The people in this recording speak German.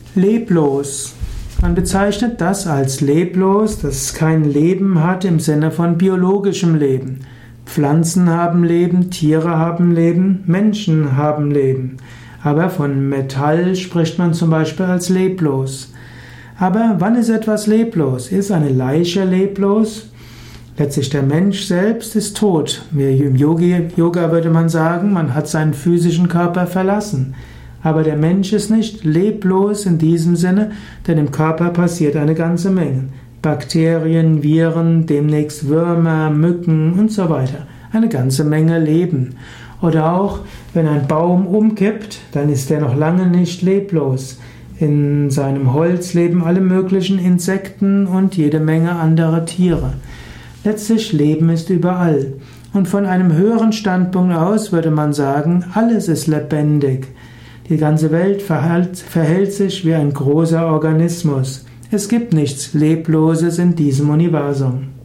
Leblos. Man bezeichnet das als leblos, dass es kein Leben hat im Sinne von biologischem Leben. Pflanzen haben Leben, Tiere haben Leben, Menschen haben Leben. Aber von Metall spricht man zum Beispiel als leblos. Aber wann ist etwas leblos? Ist eine Leiche leblos? Letztlich der Mensch selbst ist tot. Im Yoga würde man sagen, man hat seinen physischen Körper verlassen. Aber der Mensch ist nicht leblos in diesem Sinne, denn im Körper passiert eine ganze Menge. Bakterien, Viren, demnächst Würmer, Mücken und so weiter. Eine ganze Menge Leben. Oder auch, wenn ein Baum umkippt, dann ist er noch lange nicht leblos. In seinem Holz leben alle möglichen Insekten und jede Menge andere Tiere. Letztlich Leben ist überall. Und von einem höheren Standpunkt aus würde man sagen, alles ist lebendig. Die ganze Welt verhält sich wie ein großer Organismus. Es gibt nichts Lebloses in diesem Universum.